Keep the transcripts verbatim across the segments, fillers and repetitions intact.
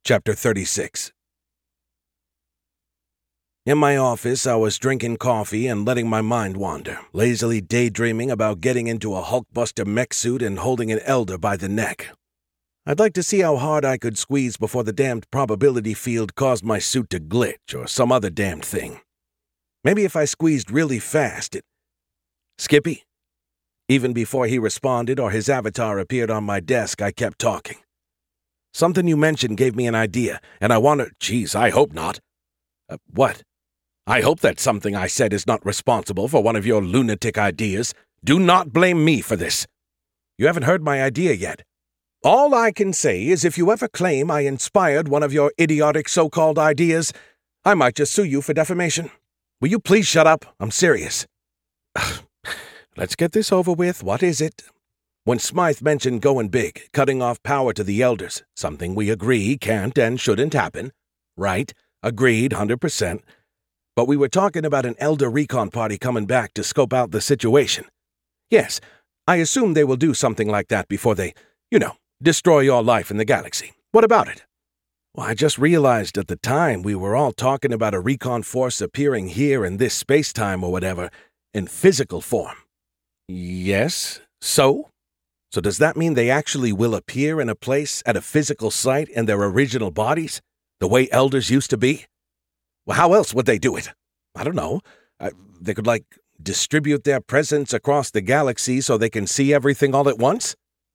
Chapter thirty-six. In my office, I was drinking coffee and letting my mind wander, lazily daydreaming about getting into a Hulkbuster mech suit and holding an elder by the neck. I'd like to see how hard I could squeeze before the damned probability field caused my suit to glitch or some other damned thing. Maybe if I squeezed really fast, it... Skippy? Even before he responded or his avatar appeared on my desk, I kept talking. Something you mentioned gave me an idea, and I want to... Geez, I hope not. Uh, what? I hope that something I said is not responsible for one of your lunatic ideas. Do not blame me for this. You haven't heard my idea yet. All I can say is if you ever claim I inspired one of your idiotic so-called ideas, I might just sue you for defamation. Will you please shut up? I'm serious. Let's get this over with. What is it? When Smythe mentioned going big, cutting off power to the elders, something we agree can't and shouldn't happen. Right? Agreed, one hundred percent. But we were talking about an elder recon party coming back to scope out the situation. Yes, I assume they will do something like that before they, you know, destroy your life in the galaxy. What about it? Well, I just realized at the time we were all talking about a recon force appearing here in this space-time or whatever, in physical form. Yes, so? So does that mean they actually will appear in a place at a physical site in their original bodies, the way elders used to be? Well, how else would they do it? I don't know. Uh, they could, like, distribute their presence across the galaxy so they can see everything all at once?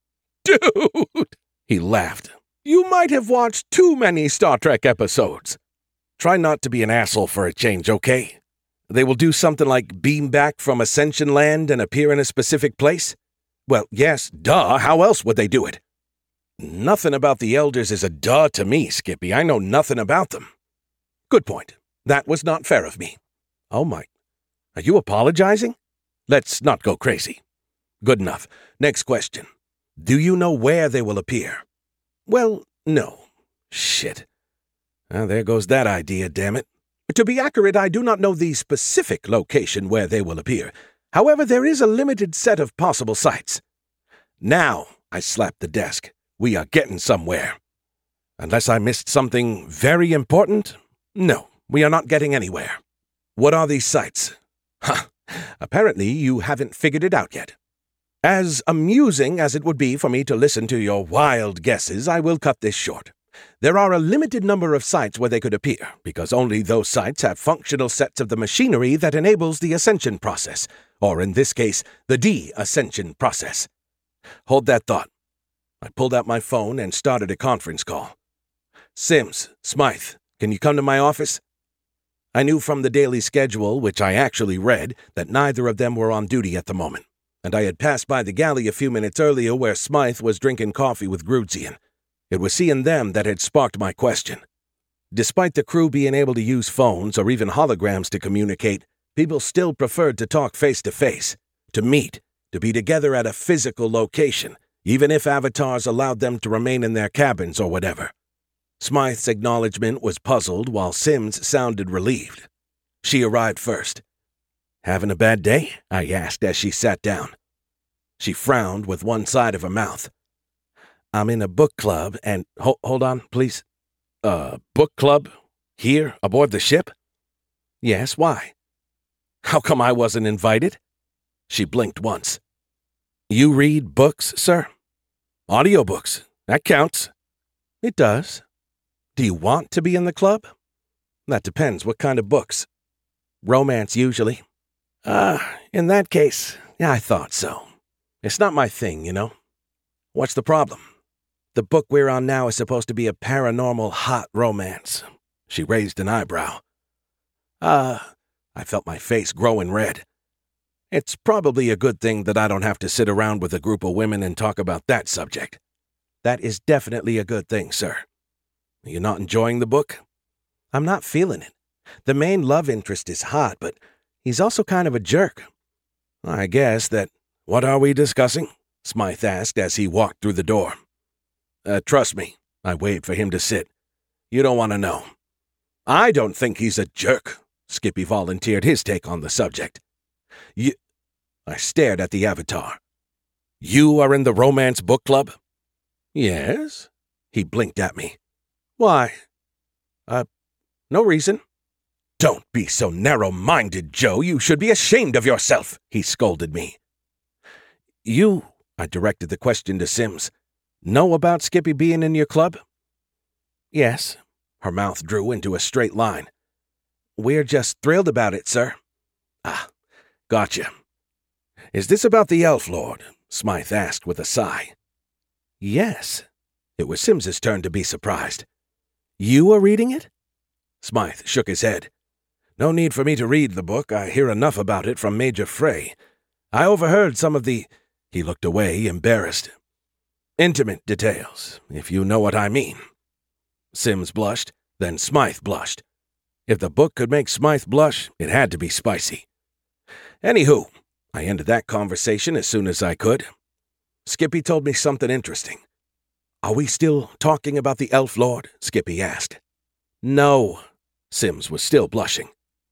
Dude! He laughed. You might have watched too many Star Trek episodes. Try not to be an asshole for a change, okay? They will do something like beam back from Ascension Land and appear in a specific place? Well, yes, duh. How else would they do it? Nothing about the elders is a duh to me, Skippy. I know nothing about them. Good point. That was not fair of me. Oh my. Are you apologizing? Let's not go crazy. Good enough. Next question. Do you know where they will appear? Well, no. Shit. Well, there goes that idea, damn it. To be accurate, I do not know the specific location where they will appear. However, there is a limited set of possible sites. Now, I slapped the desk. We are getting somewhere. Unless I missed something very important? No, we are not getting anywhere. What are these sites? Huh. Apparently, you haven't figured it out yet. As amusing as it would be for me to listen to your wild guesses, I will cut this short. There are a limited number of sites where they could appear, because only those sites have functional sets of the machinery that enables the ascension process, or in this case, the de-ascension process. Hold that thought. I pulled out my phone and started a conference call. Sims, Smythe, can you come to my office? I knew from the daily schedule, which I actually read, that neither of them were on duty at the moment, and I had passed by the galley a few minutes earlier where Smythe was drinking coffee with Grudzian. It was seeing them that had sparked my question. Despite the crew being able to use phones or even holograms to communicate, people still preferred to talk face-to-face, to meet, to be together at a physical location, even if avatars allowed them to remain in their cabins or whatever. Smythe's acknowledgement was puzzled while Sims sounded relieved. She arrived first. Having a bad day? I asked as she sat down. She frowned with one side of her mouth. I'm in a book club and... Ho- hold on, please. Uh, book club? Here, aboard the ship? Yes, why? How come I wasn't invited? She blinked once. You read books, sir? Audiobooks. That counts. It does. Do you want to be in the club? That depends what kind of books. Romance, usually. Ah, uh, in that case, yeah, I thought so. It's not my thing, you know. What's the problem? The book we're on now is supposed to be a paranormal hot romance. She raised an eyebrow. Uh, I felt my face growing red. It's probably a good thing that I don't have to sit around with a group of women and talk about that subject. That is definitely a good thing, sir. Are you not enjoying the book? I'm not feeling it. The main love interest is hot, but he's also kind of a jerk. I guess that... What are we discussing? Smythe asked as he walked through the door. Uh, trust me, I waved for him to sit. You don't want to know. I don't think he's a jerk, Skippy volunteered his take on the subject. You... I stared at the avatar. You are in the romance book club? Yes. He blinked at me. Why? Uh, no reason. Don't be so narrow-minded, Joe. You should be ashamed of yourself, he scolded me. You, I directed the question to Sims, know about Skippy being in your club? Yes. Her mouth drew into a straight line. We're just thrilled about it, sir. Ah, gotcha. Is this about the Elf Lord? Smythe asked with a sigh. Yes. It was Sims's turn to be surprised. You are reading it? Smythe shook his head. No need for me to read the book. I hear enough about it from Major Frey. I overheard some of the... He looked away, embarrassed. Intimate details, if you know what I mean. Sims blushed, then Smythe blushed. If the book could make Smythe blush, it had to be spicy. Anywho, I ended that conversation as soon as I could. Skippy told me something interesting. Are we still talking about the Elf Lord? Skippy asked. No. Sims was still blushing.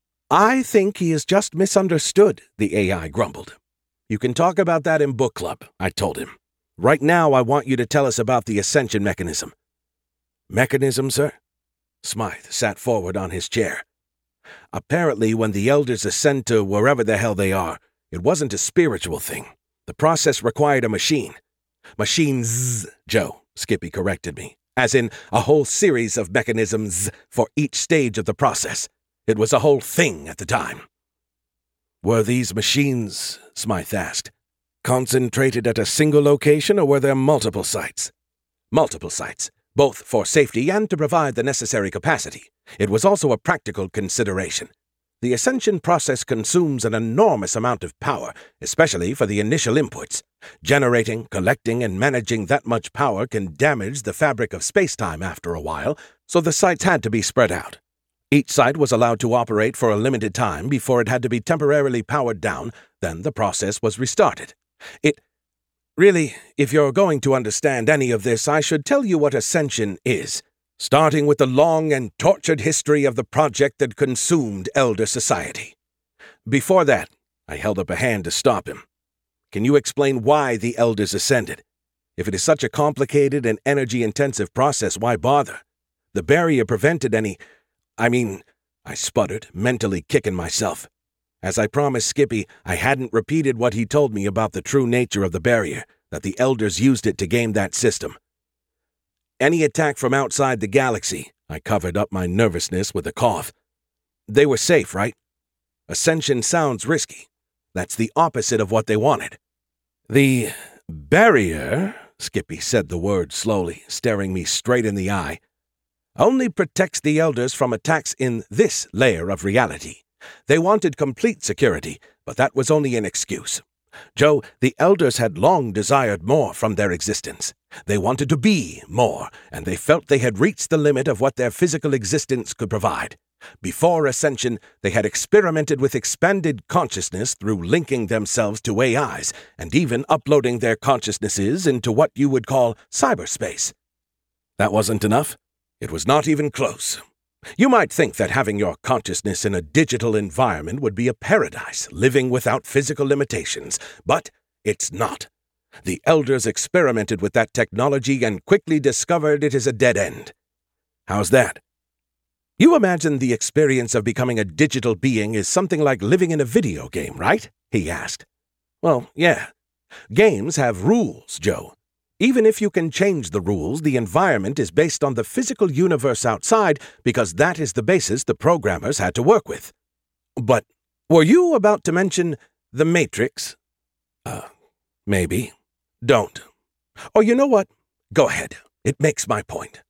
I think he is just misunderstood, the A I grumbled. You can talk about that in book club, I told him. Right now, I want you to tell us about the ascension mechanism. Mechanism, sir? Smythe sat forward on his chair. Apparently, when the elders ascend to wherever the hell they are, it wasn't a spiritual thing. The process required a machine. Machines, Joe, Skippy corrected me, as in a whole series of mechanisms for each stage of the process. It was a whole thing at the time. Were these machines, Smythe asked, concentrated at a single location, or were there multiple sites? Multiple sites, both for safety and to provide the necessary capacity. It was also a practical consideration. The ascension process consumes an enormous amount of power, especially for the initial inputs. Generating, collecting, and managing that much power can damage the fabric of space-time after a while, so the sites had to be spread out. Each site was allowed to operate for a limited time before it had to be temporarily powered down, then the process was restarted. It... Really, if you're going to understand any of this, I should tell you what ascension is, starting with the long and tortured history of the project that consumed Elder Society. Before that, I held up a hand to stop him. Can you explain why the Elders ascended? If it is such a complicated and energy-intensive process, why bother? The barrier prevented any... I mean, I sputtered, mentally kicking myself. As I promised Skippy, I hadn't repeated what he told me about the true nature of the barrier, that the Elders used it to game that system. Any attack from outside the galaxy, I covered up my nervousness with a cough. They were safe, right? Ascension sounds risky. That's the opposite of what they wanted. The barrier, Skippy said the word slowly, staring me straight in the eye, only protects the Elders from attacks in this layer of reality. They wanted complete security, but that was only an excuse. Joe, the Elders had long desired more from their existence. They wanted to be more, and they felt they had reached the limit of what their physical existence could provide. Before Ascension, they had experimented with expanded consciousness through linking themselves to A Is, and even uploading their consciousnesses into what you would call cyberspace. That wasn't enough. It was not even close. You might think that having your consciousness in a digital environment would be a paradise, living without physical limitations, but it's not. The Elders experimented with that technology and quickly discovered it is a dead end. How's that? You imagine the experience of becoming a digital being is something like living in a video game, right? He asked. Well, yeah. Games have rules, Joe. Even if you can change the rules, the environment is based on the physical universe outside because that is the basis the programmers had to work with. But were you about to mention the Matrix? Uh, maybe. Don't. Or you know what? Go ahead. It makes my point.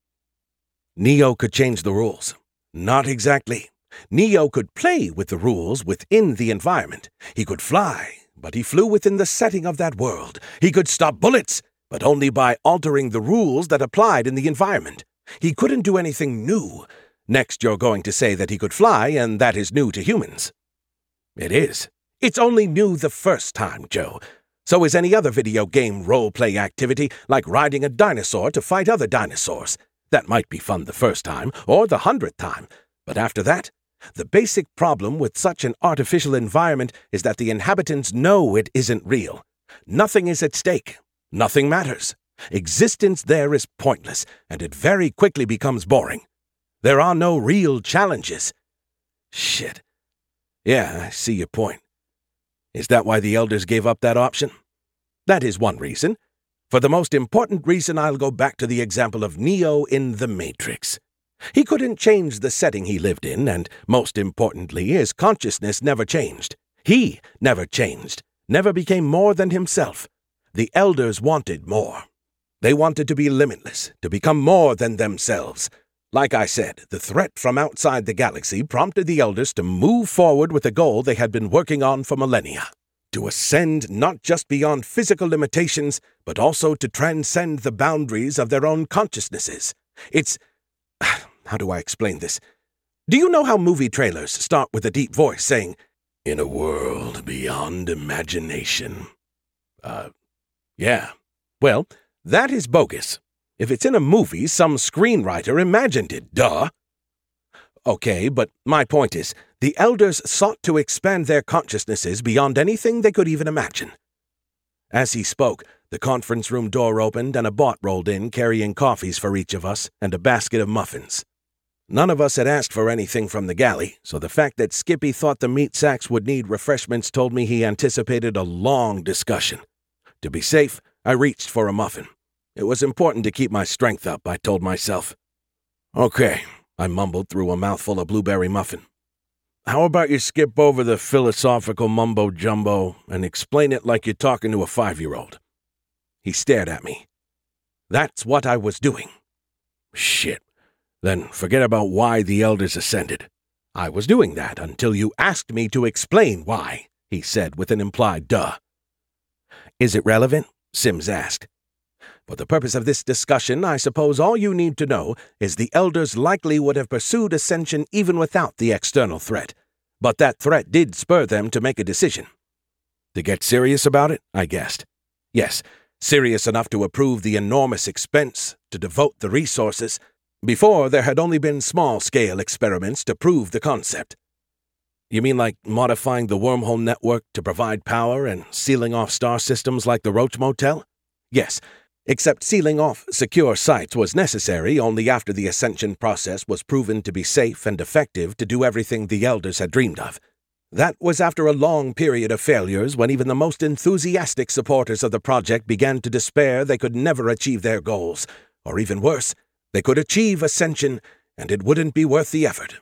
Neo could change the rules. Not exactly. Neo could play with the rules within the environment. He could fly, but he flew within the setting of that world. He could stop bullets, but only by altering the rules that applied in the environment. He couldn't do anything new. Next, you're going to say that he could fly, and that is new to humans. It is. It's only new the first time, Joe. So is any other video game role-play activity, like riding a dinosaur to fight other dinosaurs. That might be fun the first time, or the hundredth time. But after that, the basic problem with such an artificial environment is that the inhabitants know it isn't real. Nothing is at stake. Nothing matters. Existence there is pointless, and it very quickly becomes boring. There are no real challenges. Shit. Yeah, I see your point. Is that why the elders gave up that option? That is one reason. For the most important reason, I'll go back to the example of Neo in The Matrix. He couldn't change the setting he lived in, and most importantly, his consciousness never changed. He never changed, never became more than himself. The elders wanted more. They wanted to be limitless, to become more than themselves. Like I said, the threat from outside the galaxy prompted the elders to move forward with a goal they had been working on for millennia. To ascend not just beyond physical limitations, but also to transcend the boundaries of their own consciousnesses. It's... How do I explain this? Do you know how movie trailers start with a deep voice saying, "In a world beyond imagination"? Uh, yeah. Well, that is bogus. If it's in a movie, some screenwriter imagined it, duh. Okay, but my point is, the elders sought to expand their consciousnesses beyond anything they could even imagine. As he spoke, the conference room door opened and a bot rolled in carrying coffees for each of us and a basket of muffins. None of us had asked for anything from the galley, so the fact that Skippy thought the meat sacks would need refreshments told me he anticipated a long discussion. To be safe, I reached for a muffin. It was important to keep my strength up, I told myself. Okay, I mumbled through a mouthful of blueberry muffin. How about you skip over the philosophical mumbo-jumbo and explain it like you're talking to a five-year-old? He stared at me. That's what I was doing. Shit. Then forget about why the elders ascended. I was doing that until you asked me to explain why, he said with an implied duh. Is it relevant? Sims asked. For the purpose of this discussion, I suppose all you need to know is the elders likely would have pursued ascension even without the external threat, but that threat did spur them to make a decision. To get serious about it, I guessed. Yes, serious enough to approve the enormous expense, to devote the resources. Before, there had only been small-scale experiments to prove the concept. You mean like modifying the wormhole network to provide power and sealing off star systems like the Roach Motel? Yes, except sealing off secure sites was necessary only after the ascension process was proven to be safe and effective to do everything the elders had dreamed of. That was after a long period of failures when even the most enthusiastic supporters of the project began to despair they could never achieve their goals, or even worse, they could achieve ascension, and it wouldn't be worth the effort.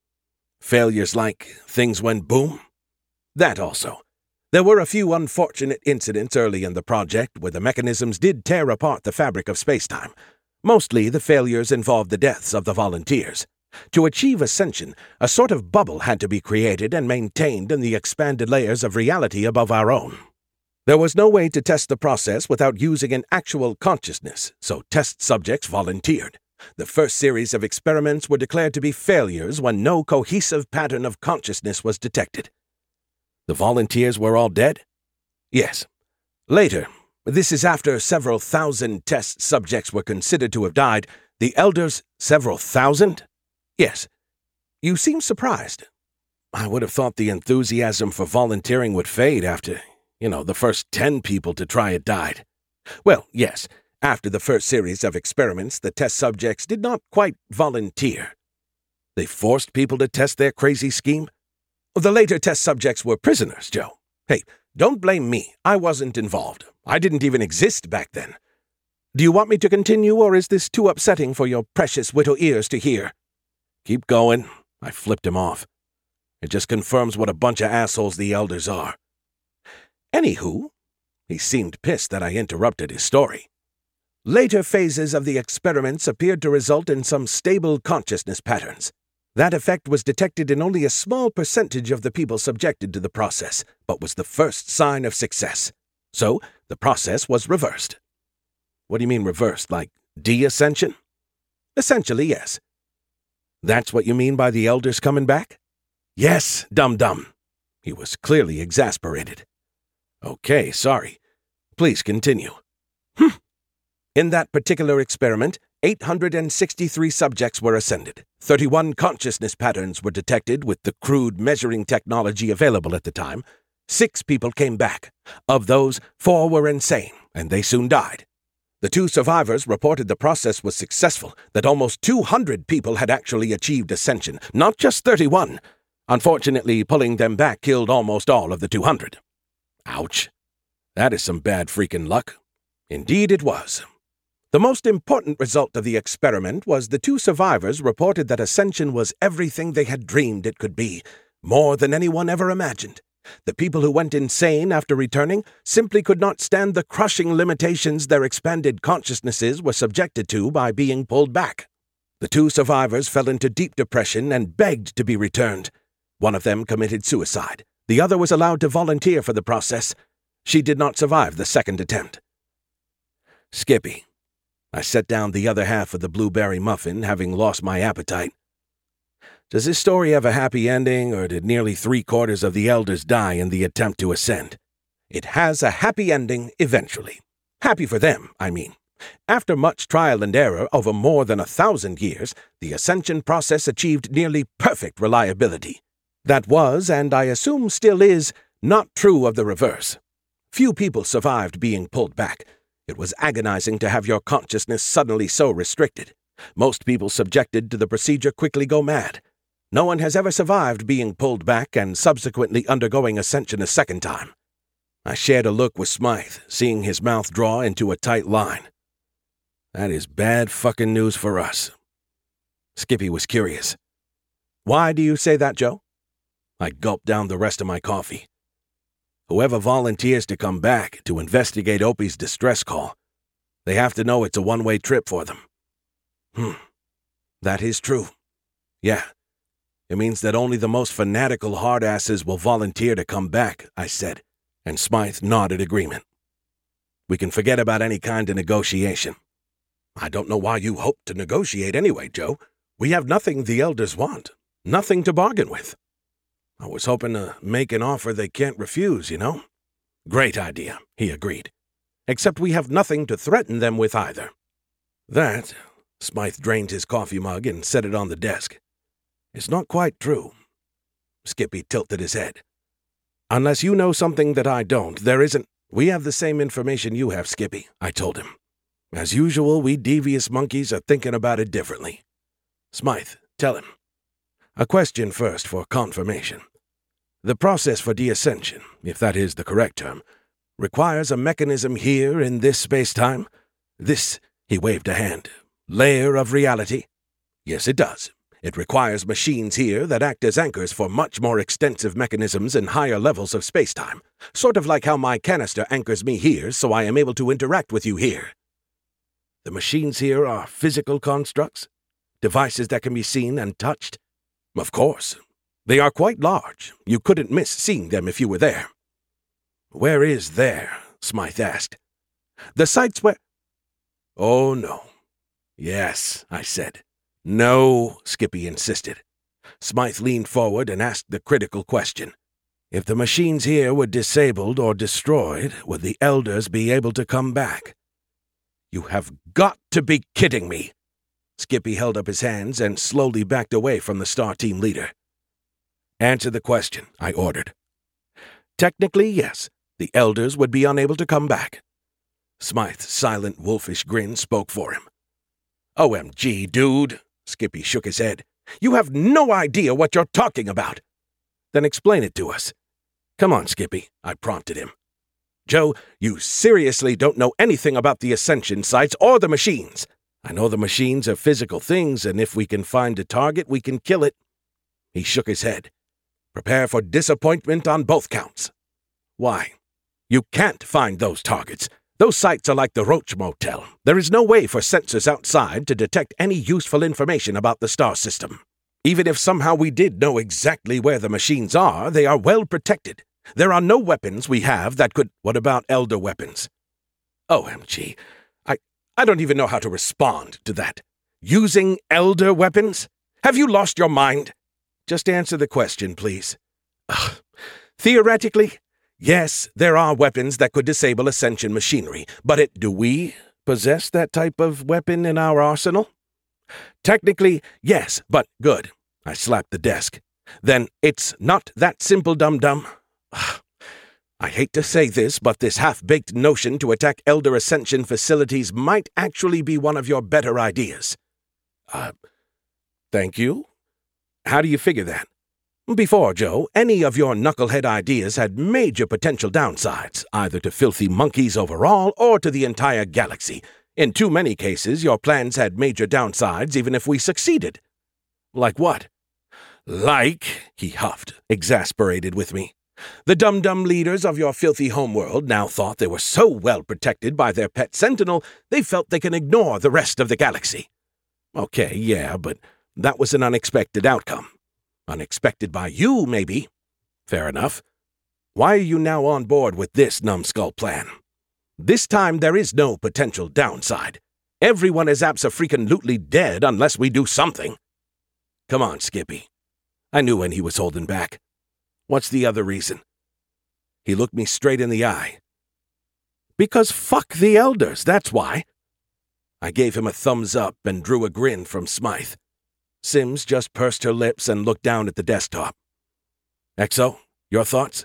Failures like things went boom? That also. There were a few unfortunate incidents early in the project where the mechanisms did tear apart the fabric of spacetime. Mostly the failures involved the deaths of the volunteers. To achieve ascension, a sort of bubble had to be created and maintained in the expanded layers of reality above our own. There was no way to test the process without using an actual consciousness, so test subjects volunteered. The first series of experiments were declared to be failures when no cohesive pattern of consciousness was detected. The volunteers were all dead? Yes. Later, this is after several thousand test subjects were considered to have died, the elders, several thousand? Yes. You seem surprised. I would have thought the enthusiasm for volunteering would fade after, you know, the first ten people to try it died. Well, yes, after the first series of experiments, the test subjects did not quite volunteer. They forced people to test their crazy scheme? The later test subjects were prisoners, Joe. Hey, don't blame me. I wasn't involved. I didn't even exist back then. Do you want me to continue, or is this too upsetting for your precious widow ears to hear? Keep going. I flipped him off. It just confirms what a bunch of assholes the elders are. Anywho, he seemed pissed that I interrupted his story. Later phases of the experiments appeared to result in some stable consciousness patterns. That effect was detected in only a small percentage of the people subjected to the process, but was the first sign of success. So, the process was reversed. What do you mean reversed, like de-ascension? Essentially, yes. That's what you mean by the elders coming back? Yes, dum-dum. He was clearly exasperated. Okay, sorry. Please continue. Hmm. In that particular experiment, eight hundred sixty-three subjects were ascended. thirty-one consciousness patterns were detected with the crude measuring technology available at the time. Six people came back. Of those, four were insane, and they soon died. The two survivors reported the process was successful, that almost two hundred people had actually achieved ascension, not just thirty-one. Unfortunately, pulling them back killed almost all of the two hundred. Ouch. That is some bad freaking luck. Indeed it was. The most important result of the experiment was the two survivors reported that ascension was everything they had dreamed it could be, more than anyone ever imagined. The people who went insane after returning simply could not stand the crushing limitations their expanded consciousnesses were subjected to by being pulled back. The two survivors fell into deep depression and begged to be returned. One of them committed suicide. The other was allowed to volunteer for the process. She did not survive the second attempt. Skippy. I set down the other half of the blueberry muffin, having lost my appetite. Does this story have a happy ending, or did nearly three-quarters of the elders die in the attempt to ascend? It has a happy ending eventually. Happy for them, I mean. After much trial and error over more than a thousand years, the ascension process achieved nearly perfect reliability. That was, and I assume still is, not true of the reverse. Few people survived being pulled back. It was agonizing to have your consciousness suddenly so restricted. Most people subjected to the procedure quickly go mad. No one has ever survived being pulled back and subsequently undergoing ascension a second time. I shared a look with Smythe, seeing his mouth draw into a tight line. That is bad fucking news for us. Skippy was curious. Why do you say that, Joe? I gulped down the rest of my coffee. Whoever volunteers to come back to investigate Opie's distress call, they have to know it's a one-way trip for them. Hmm, that is true. Yeah, it means that only the most fanatical hardasses will volunteer to come back, I said, and Smythe nodded agreement. We can forget about any kind of negotiation. I don't know why you hope to negotiate anyway, Joe. We have nothing the elders want, nothing to bargain with. I was hoping to make an offer they can't refuse, you know? Great idea, he agreed. Except we have nothing to threaten them with either. That, Smythe drained his coffee mug and set it on the desk. It's not quite true. Skippy tilted his head. Unless you know something that I don't, there isn't. We have the same information you have, Skippy, I told him. As usual, we devious monkeys are thinking about it differently. Smythe, tell him. A question first for confirmation. The process for de-ascension, if that is the correct term, requires a mechanism here in this space-time. This, he waved a hand, layer of reality. Yes, it does. It requires machines here that act as anchors for much more extensive mechanisms in higher levels of space-time, sort of like how my canister anchors me here so I am able to interact with you here. The machines here are physical constructs, devices that can be seen and touched. Of course. They are quite large. You couldn't miss seeing them if you were there. Where is there? Smythe asked. The sites where... Oh, no. Yes, I said. No, Skippy insisted. Smythe leaned forward and asked the critical question. If the machines here were disabled or destroyed, would the elders be able to come back? You have got to be kidding me. Skippy held up his hands and slowly backed away from the Star Team leader. Answer the question, I ordered. Technically, yes, the elders would be unable to come back. Smythe's silent, wolfish grin spoke for him. O M G, dude, Skippy shook his head. You have no idea what you're talking about. Then explain it to us. Come on, Skippy, I prompted him. Joe, you seriously don't know anything about the ascension sites or the machines. I know the machines are physical things, and if we can find a target, we can kill it. He shook his head. Prepare for disappointment on both counts. Why? You can't find those targets. Those sites are like the Roach Motel. There is no way for sensors outside to detect any useful information about the star system. Even if somehow we did know exactly where the machines are, they are well protected. There are no weapons we have that could... What about elder weapons? O M G. I, I don't even know how to respond to that. Using elder weapons? Have you lost your mind? Just answer the question, please. Ugh. Theoretically, yes, there are weapons that could disable Ascension machinery, but it, do we possess that type of weapon in our arsenal? Technically, yes, but good. I slapped the desk. Then it's not that simple, dum-dum. I hate to say this, but this half-baked notion to attack Elder Ascension facilities might actually be one of your better ideas. Uh, thank you? How do you figure that? Before, Joe, any of your knucklehead ideas had major potential downsides, either to filthy monkeys overall or to the entire galaxy. In too many cases, your plans had major downsides even if we succeeded. Like what? Like, he huffed, exasperated with me. The dum-dum leaders of your filthy homeworld now thought they were so well protected by their pet sentinel, they felt they can ignore the rest of the galaxy. Okay, yeah, but that was an unexpected outcome. Unexpected by you, maybe. Fair enough. Why are you now on board with this numbskull plan? This time there is no potential downside. Everyone is abso-freaking-lutely dead unless we do something. Come on, Skippy. I knew when he was holding back. What's the other reason? He looked me straight in the eye. Because fuck the elders, that's why. I gave him a thumbs up and drew a grin from Smythe. Sims just pursed her lips and looked down at the desktop. Exo, your thoughts?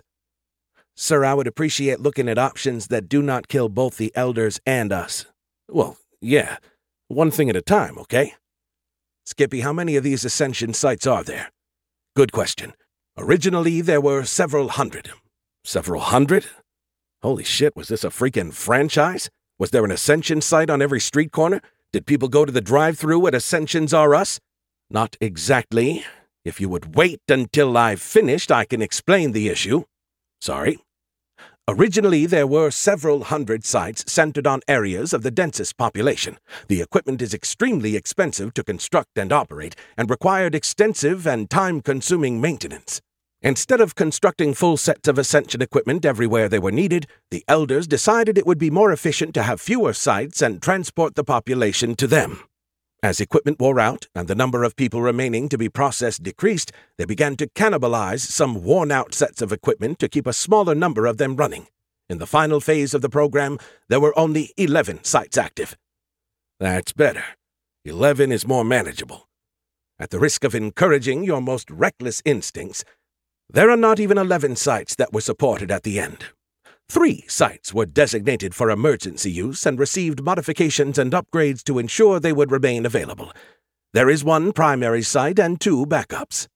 Sir, I would appreciate looking at options that do not kill both the elders and us. Well, yeah, one thing at a time, okay? Skippy, how many of these Ascension sites are there? Good question. Originally, there were several hundred. Several hundred? Holy shit, was this a freaking franchise? Was there an Ascension site on every street corner? Did people go to the drive-thru at Ascensions R Us? Not exactly. If you would wait until I've finished, I can explain the issue. Sorry. Originally, there were several hundred sites centered on areas of the densest population. The equipment is extremely expensive to construct and operate, and required extensive and time-consuming maintenance. Instead of constructing full sets of Ascension equipment everywhere they were needed, the elders decided it would be more efficient to have fewer sites and transport the population to them. As equipment wore out and the number of people remaining to be processed decreased, they began to cannibalize some worn-out sets of equipment to keep a smaller number of them running. In the final phase of the program, there were only eleven sites active. That's better. Eleven is more manageable. At the risk of encouraging your most reckless instincts, there are not even eleven sites that were supported at the end. Three sites were designated for emergency use and received modifications and upgrades to ensure they would remain available. There is one primary site and two backups.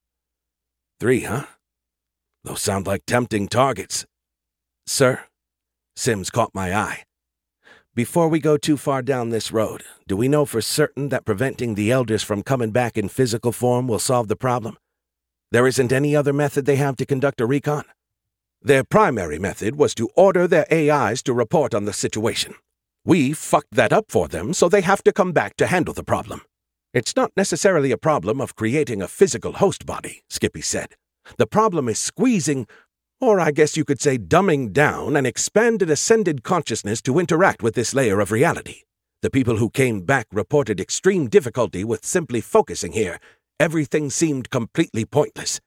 Three, huh? Those sound like tempting targets. Sir? Sims caught my eye. Before we go too far down this road, do we know for certain that preventing the elders from coming back in physical form will solve the problem? There isn't any other method they have to conduct a recon? Their primary method was to order their A Is to report on the situation. We fucked that up for them, so they have to come back to handle the problem. It's not necessarily a problem of creating a physical host body, Skippy said. The problem is squeezing, or I guess you could say dumbing down, an expanded ascended consciousness to interact with this layer of reality. The people who came back reported extreme difficulty with simply focusing here. Everything seemed completely pointless.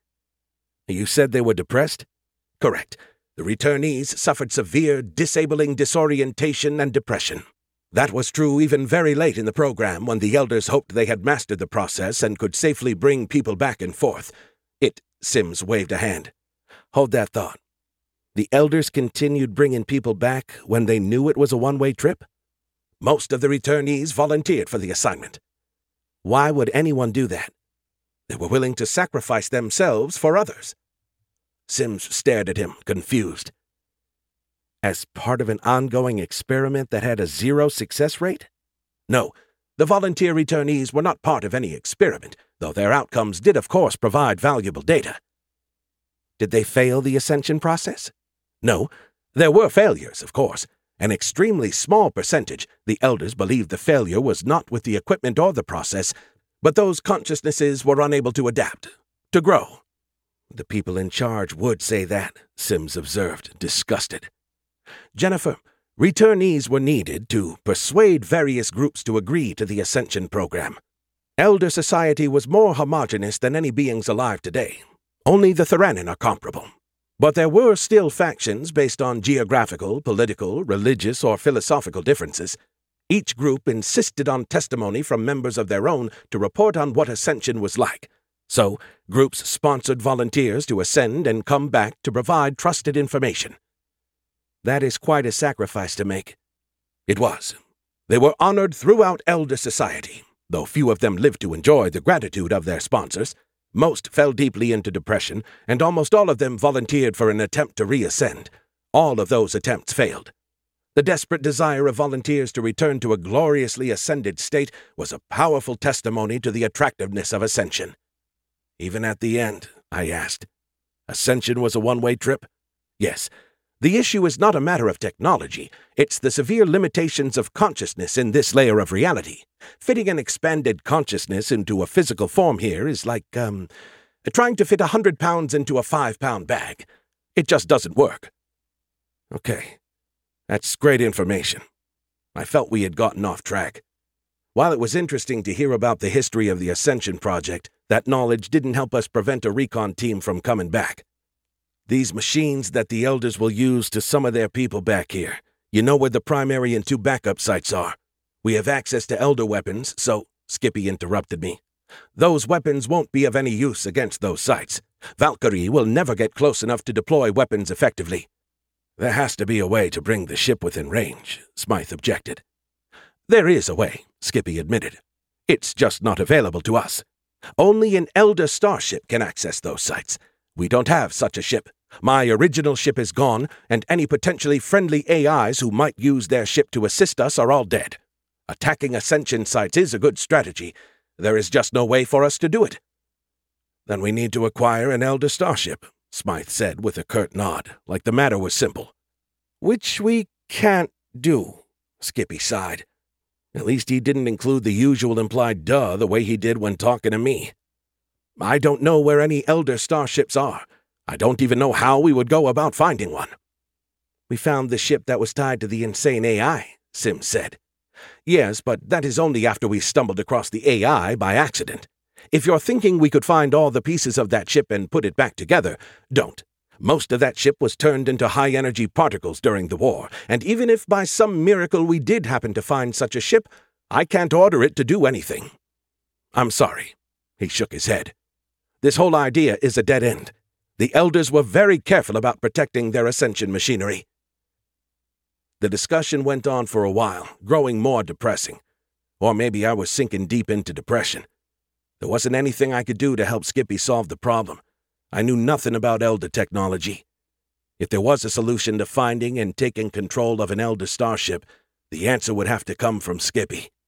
You said they were depressed? Correct. The returnees suffered severe, disabling disorientation and depression. That was true even very late in the program when the elders hoped they had mastered the process and could safely bring people back and forth. It, Sims waved a hand. Hold that thought. The elders continued bringing people back when they knew it was a one-way trip? Most of the returnees volunteered for the assignment. Why would anyone do that? They were willing to sacrifice themselves for others. Sims stared at him, confused. As part of an ongoing experiment that had a zero success rate? No, the volunteer returnees were not part of any experiment, though their outcomes did of course provide valuable data. Did they fail the ascension process? No, there were failures, of course. An extremely small percentage, the elders believed the failure was not with the equipment or the process, but those consciousnesses were unable to adapt, to grow. The people in charge would say that, Sims observed, disgusted. Jennifer, returnees were needed to persuade various groups to agree to the Ascension program. Elder society was more homogeneous than any beings alive today. Only the Theranin are comparable. But there were still factions based on geographical, political, religious, or philosophical differences. Each group insisted on testimony from members of their own to report on what Ascension was like. So, groups sponsored volunteers to ascend and come back to provide trusted information. That is quite a sacrifice to make. It was. They were honored throughout Elder Society, though few of them lived to enjoy the gratitude of their sponsors. Most fell deeply into depression, and almost all of them volunteered for an attempt to reascend. All of those attempts failed. The desperate desire of volunteers to return to a gloriously ascended state was a powerful testimony to the attractiveness of ascension. Even at the end, I asked, ascension was a one-way trip? Yes. The issue is not a matter of technology. It's the severe limitations of consciousness in this layer of reality. Fitting an expanded consciousness into a physical form here is like, um, trying to fit a hundred pounds into a five-pound bag. It just doesn't work. Okay. That's great information. I felt we had gotten off track. While it was interesting to hear about the history of the Ascension Project, that knowledge didn't help us prevent a recon team from coming back. These machines that the Elders will use to summon their people back here. You know where the primary and two backup sites are. We have access to Elder weapons, so Skippy interrupted me. Those weapons won't be of any use against those sites. Valkyrie will never get close enough to deploy weapons effectively. There has to be a way to bring the ship within range, Smythe objected. There is a way, Skippy admitted. It's just not available to us. Only an Elder starship can access those sites. We don't have such a ship. My original ship is gone, and any potentially friendly A Is who might use their ship to assist us are all dead. Attacking Ascension sites is a good strategy. There is just no way for us to do it. Then we need to acquire an Elder starship, Smythe said with a curt nod, like the matter was simple. Which we can't do, Skippy sighed. At least he didn't include the usual implied duh the way he did when talking to me. I don't know where any Elder starships are. I don't even know how we would go about finding one. We found the ship that was tied to the insane A I, Sims said. Yes, but that is only after we stumbled across the A I by accident. If you're thinking we could find all the pieces of that ship and put it back together, don't. Most of that ship was turned into high-energy particles during the war, and even if by some miracle we did happen to find such a ship, I can't order it to do anything. I'm sorry. He shook his head. This whole idea is a dead end. The Elders were very careful about protecting their ascension machinery. The discussion went on for a while, growing more depressing. Or maybe I was sinking deep into depression. There wasn't anything I could do to help Skippy solve the problem. I knew nothing about Elder technology. If there was a solution to finding and taking control of an Elder starship, the answer would have to come from Skippy.